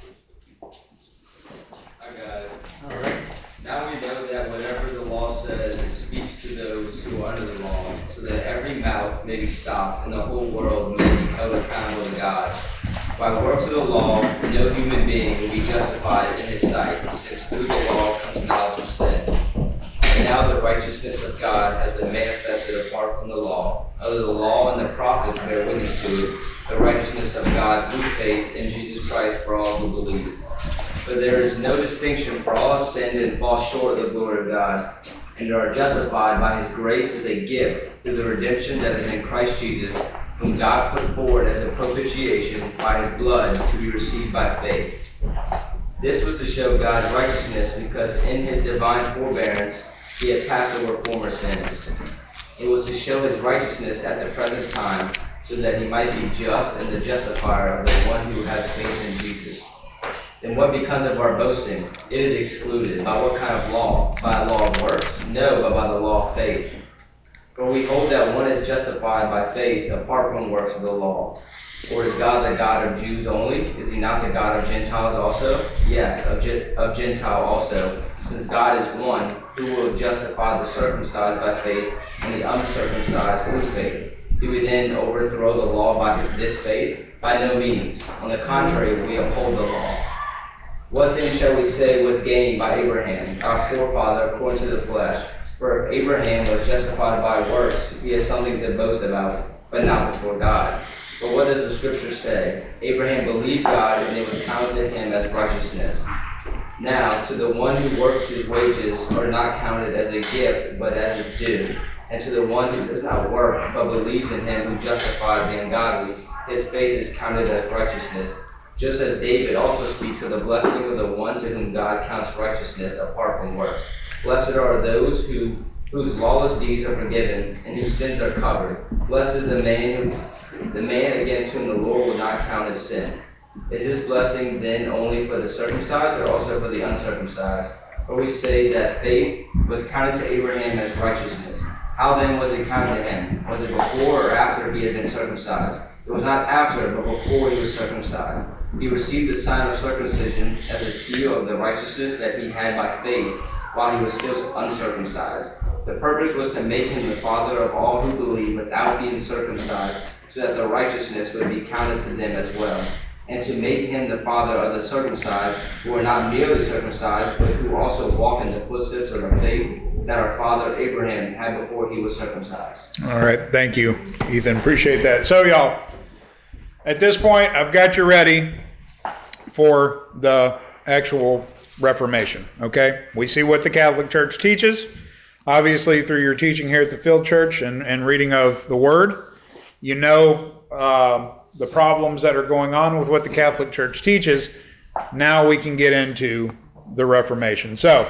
I got it. All right. Now we know that whatever the law says, it speaks to those who are under the law, so that every mouth may be stopped and the whole world may be held accountable to God. By works of the law, no human being will be justified in his sight, since through the law comes knowledge of sin. And now the righteousness of God has been manifested apart from the law. Although the law and the prophets bear witness to it, the righteousness of God through faith in Jesus Christ for all who believe. For there is no distinction, for all have sinned and fall short of the glory of God, and are justified by his grace as a gift through the redemption that is in Christ Jesus, whom God put forward as a propitiation by his blood to be received by faith. This was to show God's righteousness, because in his divine forbearance he had passed over former sins. It was to show his righteousness at the present time, so that he might be just and the justifier of the one who has faith in Jesus. Then what becomes of our boasting? It is excluded. By what kind of law? By the law of works? No, but by the law of faith. For we hold that one is justified by faith apart from works of the law. Or is God the God of Jews only? Is he not the God of Gentiles also? Yes, of, Ge- of Gentile also, since God is one, who will justify the circumcised by faith and the uncircumcised through faith. Do we then overthrow the law by this faith? By no means. On the contrary, we uphold the law. What then shall we say was gained by Abraham, our forefather, according to the flesh? For if Abraham was justified by works, he has something to boast about, but not before God. But what does the Scripture say? Abraham believed God, and it was counted to him as righteousness. Now, to the one who works, his wages are not counted as a gift, but as his due. And to the one who does not work, but believes in him who justifies the ungodly, his faith is counted as righteousness. Just as David also speaks of the blessing of the one to whom God counts righteousness apart from works. Blessed are those who whose lawless deeds are forgiven and whose sins are covered. Blessed is the man who, the man against whom the Lord will not count his sin. Is this blessing then only for the circumcised or also for the uncircumcised? For we say that faith was counted to Abraham as righteousness. How then was it counted to him? Was it before or after he had been circumcised? It was not after, but before he was circumcised. He received the sign of circumcision as a seal of the righteousness that he had by faith while he was still uncircumcised. The purpose was to make him the father of all who believe without being circumcised, so that the righteousness would be counted to them as well. And to make him the father of the circumcised, who are not merely circumcised, but who also walk in the footsteps of the faith that our father Abraham had before he was circumcised. All right, thank you, Ethan. Appreciate that. So, y'all, at this point, I've got you ready for the actual Reformation, okay? We see what the Catholic Church teaches. Obviously, through your teaching here at the Field Church and, and reading of the Word, you know uh, the problems that are going on with what the Catholic Church teaches. Now we can get into the Reformation. So,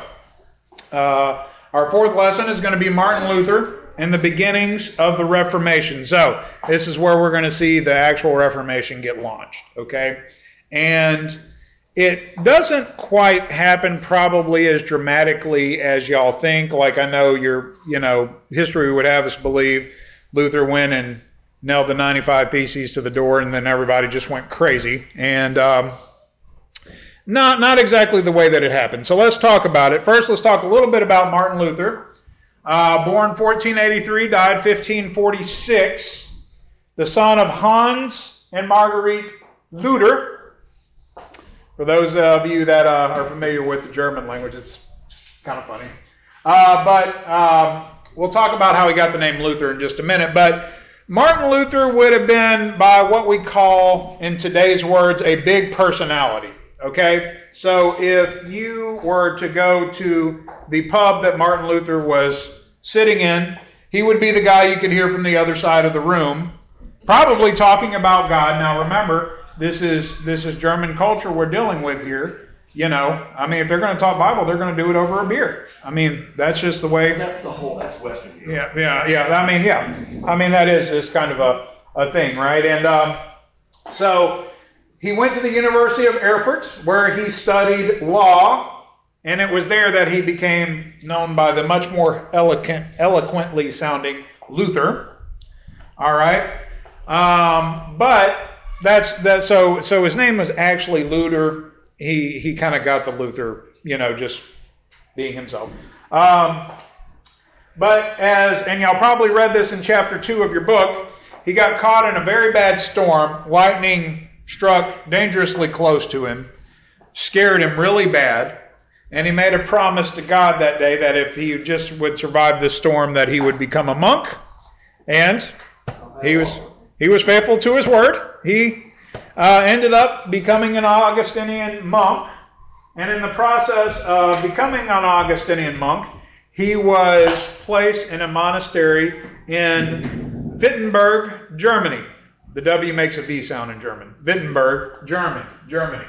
uh, our fourth lesson is going to be Martin Luther and the beginnings of the Reformation. So, this is where we're going to see the actual Reformation get launched, okay? And it doesn't quite happen probably as dramatically as y'all think. Like, I know your, you know, history would have us believe Luther went and nailed the ninety-five Theses to the door and then everybody just went crazy. And um, not, not exactly the way that it happened. So let's talk about it. First, let's talk a little bit about Martin Luther. Uh, born fourteen eighty-three, died fifteen forty-six. The son of Hans and Marguerite Luther. For those of you that uh, are familiar with the German language, it's kind of funny. Uh, but um, we'll talk about how he got the name Luther in just a minute. But Martin Luther would have been, by what we call, in today's words, a big personality. Okay? So if you were to go to the pub that Martin Luther was sitting in, he would be the guy you could hear from the other side of the room, probably talking about God. Now remember, This is this is German culture we're dealing with here. You know, I mean, if they're going to talk Bible, they're going to do it over a beer. I mean, that's just the way. That's the whole, that's Western Europe. Yeah, yeah, yeah. I mean, yeah. I mean, that is this kind of a, a thing, right? And um, so he went to the University of Erfurt, where he studied law, and it was there that he became known by the much more eloquent, eloquently sounding Luther. All right, um, but. That's that. So so his name was actually Luther. He he kind of got the Luther, you know, just being himself. Um, but as and y'all probably read this in chapter two of your book, he got caught in a very bad storm. Lightning struck dangerously close to him, scared him really bad, and he made a promise to God that day that if he just would survive the storm, that he would become a monk. And he was. He was faithful to his word. He uh, ended up becoming an Augustinian monk. And in the process of becoming an Augustinian monk, he was placed in a monastery in Wittenberg, Germany. The W makes a V sound in German. Wittenberg, German, Germany.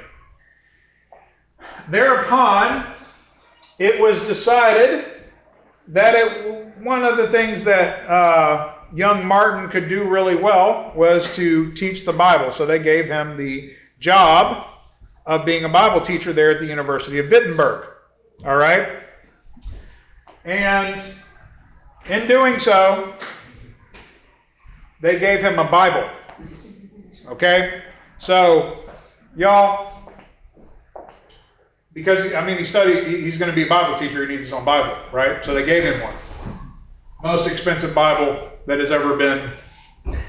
Thereupon, it was decided that it, one of the things that... Uh, young Martin could do really well was to teach the Bible. So they gave him the job of being a Bible teacher there at the University of Wittenberg. All right? And in doing so, they gave him a Bible. Okay? So, y'all, because, I mean, he studied, he's going to be a Bible teacher, he needs his own Bible, right? So they gave him one. Most expensive Bible that has ever been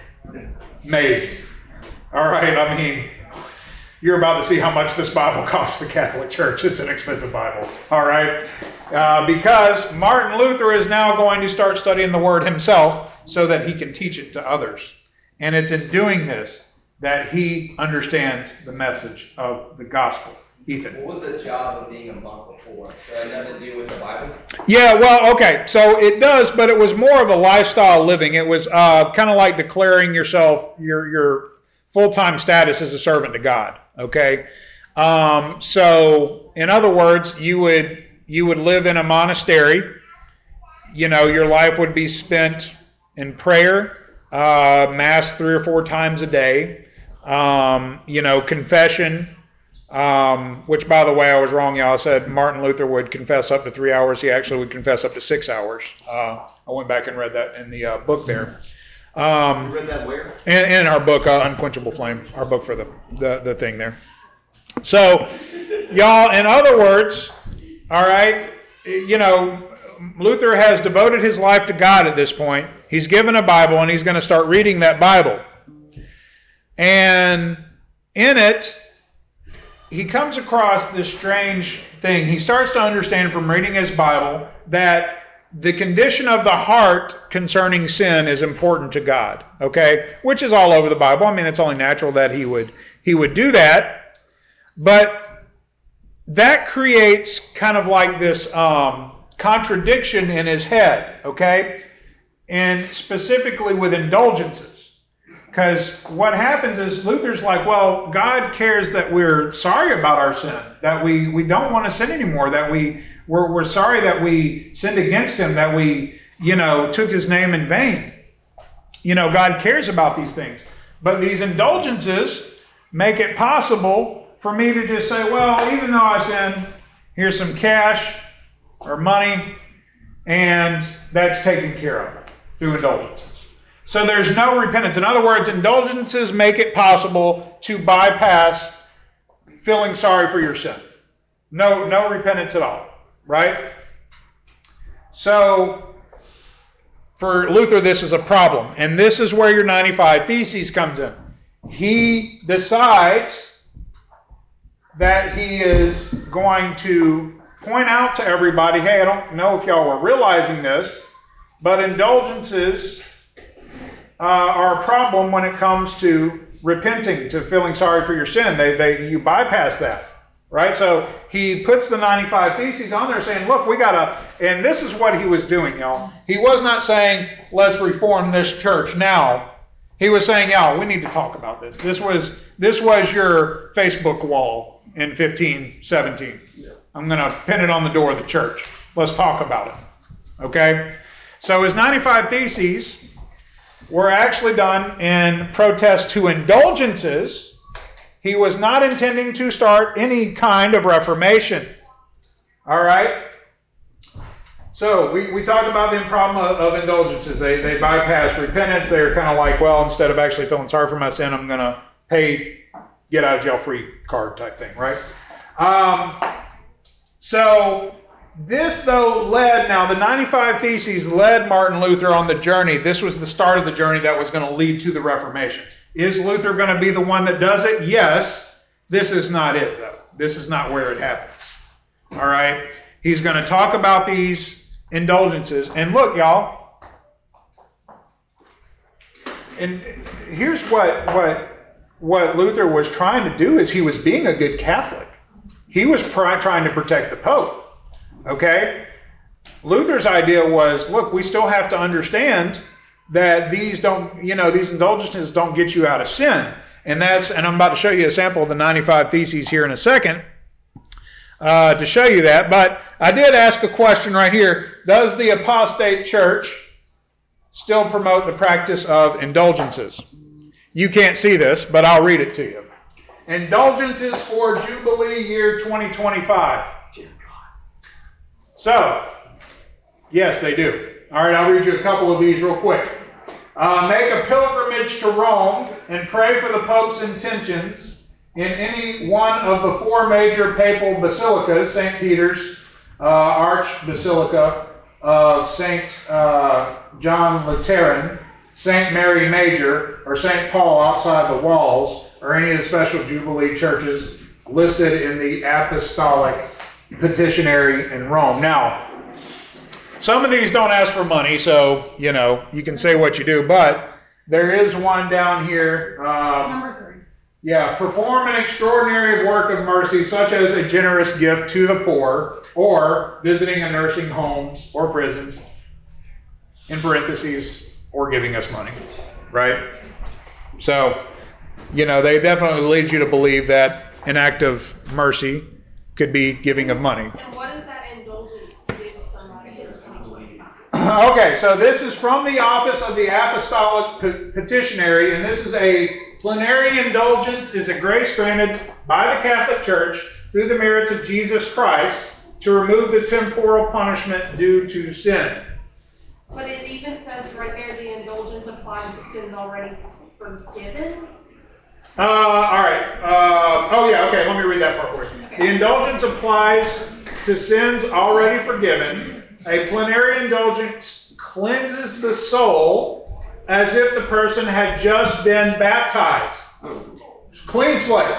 Maybe. All right, I mean, you're about to see how much this Bible costs the Catholic Church. It's an expensive Bible. All right? Uh, because Martin Luther is now going to start studying the Word himself so that he can teach it to others. And it's in doing this that he understands the message of the gospel. Ethan. What was the job of being a monk before? So it had nothing to do with the Bible? Yeah, well, okay. So it does, but it was more of a lifestyle living. It was uh, kind of like declaring yourself, your your full-time status as a servant to God. Okay? Um, so, in other words, you would you would live in a monastery. You know, your life would be spent in prayer, uh, mass three or four times a day. Um, you know, confession. Um, which, by the way, I was wrong, y'all. I said Martin Luther would confess up to three hours. He actually would confess up to six hours. Uh, I went back and read that in the uh, book there. Um, you read that where? In, in our book, uh, Unquenchable Flame, our book for the, the, the thing there. So, y'all, in other words, all right, you know, Luther has devoted his life to God at this point. He's given a Bible, and he's going to start reading that Bible. And in it, he comes across this strange thing. He starts to understand from reading his Bible that the condition of the heart concerning sin is important to God, okay? Which is all over the Bible. I mean, it's only natural that he would he would do that. But that creates kind of like this um, contradiction in his head, okay? And specifically with indulgences. Because what happens is Luther's like, well, God cares that we're sorry about our sin, that we, we don't want to sin anymore, that we, we're, we're sorry that we sinned against him, that we, you know, took his name in vain. You know, God cares about these things. But these indulgences make it possible for me to just say, well, even though I sin, here's some cash or money, and that's taken care of through indulgences. So there's no repentance. In other words, indulgences make it possible to bypass feeling sorry for your sin. No, no repentance at all, right? So for Luther, this is a problem. And this is where your ninety-five Theses comes in. He decides that he is going to point out to everybody, hey, I don't know if y'all were realizing this, but indulgences uh, are a problem when it comes to repenting, to feeling sorry for your sin. They, they, you bypass that, right? So he puts the ninety-five Theses on there saying, look, we got to, and this is what he was doing, y'all. He was not saying, let's reform this church now. He was saying, y'all, we need to talk about this. This was, this was your Facebook wall in fifteen seventeen. I'm going to pin it on the door of the church. Let's talk about it. Okay? So his ninety-five Theses were actually done in protest to indulgences. He was not intending to start any kind of reformation. All right? So we, we talked about the problem of, of indulgences. They, they bypass repentance. They're kind of like, well, instead of actually feeling sorry for my sin, I'm going to pay get out of jail free card type thing, right? Um, so this, though, led, now the ninety-five Theses led Martin Luther on the journey. This was the start of the journey that was going to lead to the Reformation. Is Luther going to be the one that does it? Yes. This is not it, though. This is not where it happens. All right? He's going to talk about these indulgences. And look, y'all, and here's what, what, what Luther was trying to do is he was being a good Catholic. He was pr- trying to protect the Pope. Okay? Luther's idea was, look, we still have to understand that these don't, you know, these indulgences don't get you out of sin. And that's, and I'm about to show you a sample of the ninety-five Theses here in a second uh, to show you that. But I did ask a question right here. Does the apostate church still promote the practice of indulgences? You can't see this, but I'll read it to you. Indulgences for Jubilee year twenty twenty-five. So, yes, they do. All right, I'll read you a couple of these real quick. Uh, make a pilgrimage to Rome and pray for the Pope's intentions in any one of the four major papal basilicas, Saint Peter's, uh, Archbasilica of Saint uh, John Lateran, Saint Mary Major or Saint Paul outside the walls or any of the special Jubilee churches listed in the Apostolic Petitionary in Rome. Now, some of these don't ask for money, so, you know, you can say what you do, but there is one down here. Um, Number three. Yeah, perform an extraordinary work of mercy, such as a generous gift to the poor, or visiting a nursing homes or prisons, in parentheses, or giving us money, right? So, you know, they definitely lead you to believe that an act of mercy could be giving of money. And what is that indulgence to give somebody in twenty twenty-five? Okay, so this is from the office of the Apostolic Petitionary, and this is a plenary indulgence, is a grace granted by the Catholic Church through the merits of Jesus Christ to remove the temporal punishment due to sin. But it even says right there the indulgence applies to sins already forgiven. Uh, all right. Uh, oh, yeah, okay, let me read that part for you. Okay. The indulgence applies to sins already forgiven. A plenary indulgence cleanses the soul as if the person had just been baptized. Clean slate.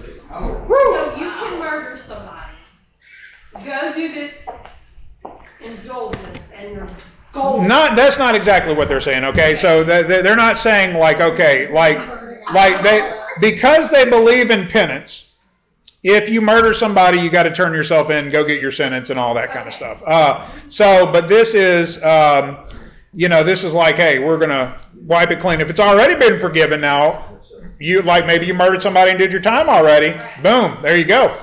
So you can murder somebody, go do this indulgence, and you're golden. Not, that's not exactly what they're saying, okay? So they, they're not saying like, okay, like, like they, because they believe in penance, if you murder somebody, you got to turn yourself in, go get your sentence and all that kind of stuff. Uh, so, but this is, um, you know, this is like, hey, we're going to wipe it clean. If it's already been forgiven now, you like maybe you murdered somebody and did your time already. Boom, there you go.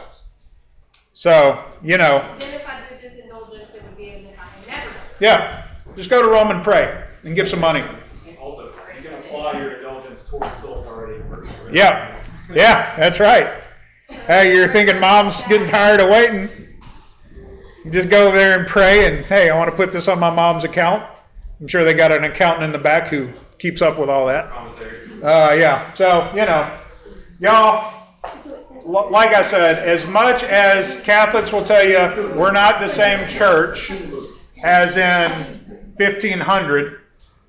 So, you know. Then if I did this indulgence, it would be as if I had never done it. Yeah, just go to Rome and pray and give some money. Also, you can apply your indulgence towards souls already. Yeah, yeah, that's right. Hey, you're thinking mom's getting tired of waiting. You just go over there and pray and, hey, I want to put this on my mom's account. I'm sure they got an accountant in the back who keeps up with all that. Uh, yeah, so, you know, y'all, l- like I said, as much as Catholics will tell you we're not the same church as in fifteen hundred,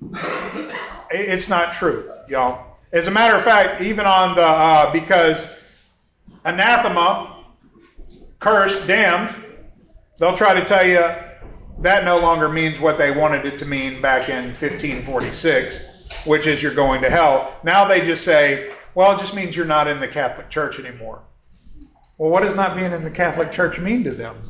it's not true, y'all. As a matter of fact, even on the, uh, because anathema, cursed, damned, they'll try to tell you that no longer means what they wanted it to mean back in fifteen forty-six, which is you're going to hell. Now they just say, well, it just means you're not in the Catholic Church anymore. Well, what does not being in the Catholic Church mean to them?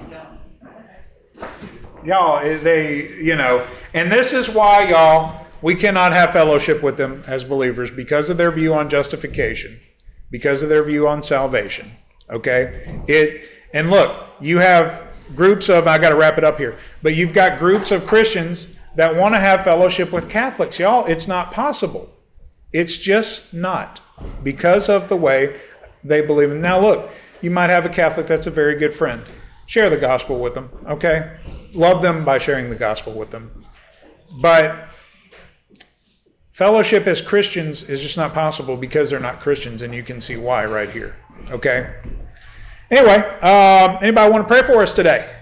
Y'all, they, you know, and this is why, y'all, we cannot have fellowship with them as believers because of their view on justification, because of their view on salvation. Okay? It, and look, you have groups of, I got to wrap it up here, but you've got groups of Christians that want to have fellowship with Catholics. Y'all, it's not possible. It's just not because of the way they believe. Now look, you might have a Catholic that's a very good friend. Share the gospel with them, okay? Love them by sharing the gospel with them. But fellowship as Christians is just not possible because they're not Christians, and you can see why right here, okay? Anyway, um, anybody want to pray for us today?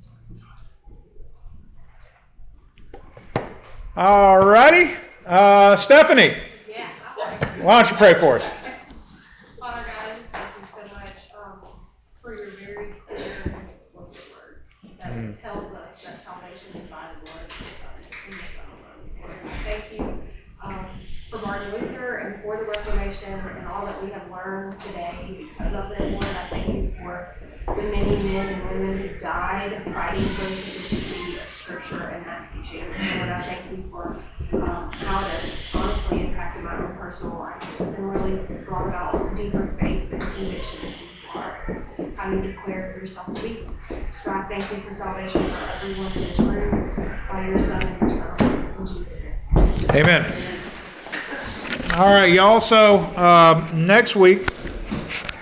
All righty. Uh, Stephanie, Yeah. why don't you pray for us? Father God, I just thank you so much um, for your very clear and explicit word that Mm. tells us that salvation is by the blood of your Son and your Son alone. Lord, I thank you um, for Martin Luther and for the Reformation and all that we have learned today because of it. Lord, I thank you for the many men and women who died fighting for the simplicity of Scripture and that teaching. And Lord, I thank you for um, how that's honestly impacted my own personal life and really brought about deeper faith and conviction in who you are, how you declare yourself to be. So I thank you for salvation for everyone in this room by your Son and your Son. In Jesus' name. Amen. All right, y'all. So uh, next week